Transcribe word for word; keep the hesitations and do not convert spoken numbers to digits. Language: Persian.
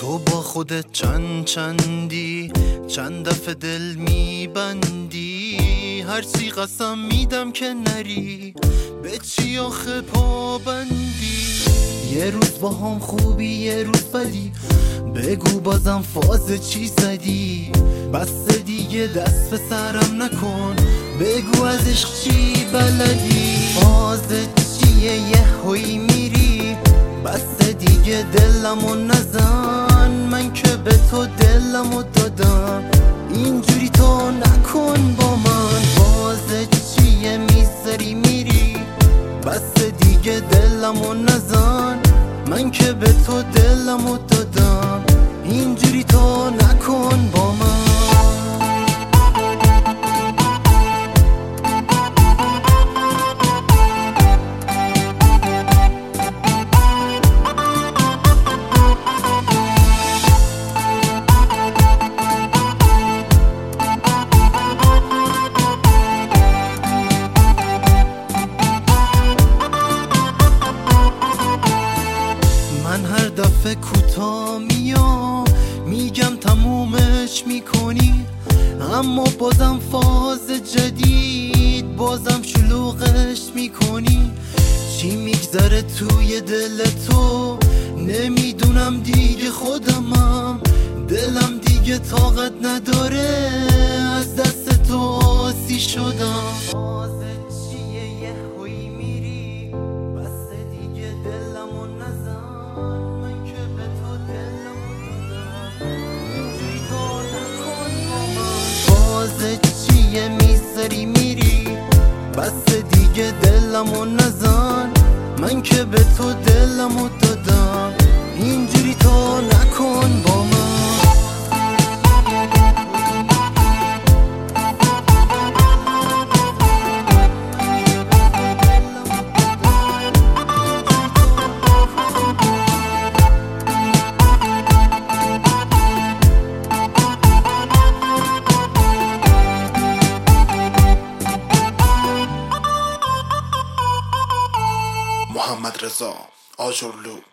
تو با خودت چند چندی، چند دفعه دل میبندی، هر چی قسم میدم که نری، به چی آخه پابندی؟ یه روز با هم خوبی یه روز بدی، بگو بازم فاز چی زدی؟ بس دیگه دست به سرم نکن، بگو از عشق چی بلدی؟ فاز چیه یه هوی میری، بس دیگه دلمو نزن، من که به تو دلمو دادم، اینجوری تو نکن با من. فاز چیه میذاری میری، بس دیگه دلمو نزن، من که به تو دلمو دادم، اینجوری تو نکن با من. من هر دفعه کوتاه میام میگم تمومش میکنی، اما بازم فاز جدید، بازم شلوغش میکنی. چی میگذره توی دل تو نمیدونم دیگه، خودمم دلم دیگه طاقت نداره، از دست تو آسی شدم. فاز چیه یه هوی میری، بس دیگه دلمو نزن، من که به تو دلمو دادم، اینجوری تو نکن با من. فاز چیه میذاری میری، بس دیگه دلمو نزن، من که به تو دلمو دادم، اینجوری تو نکن با من. محمد رضا آجرلو.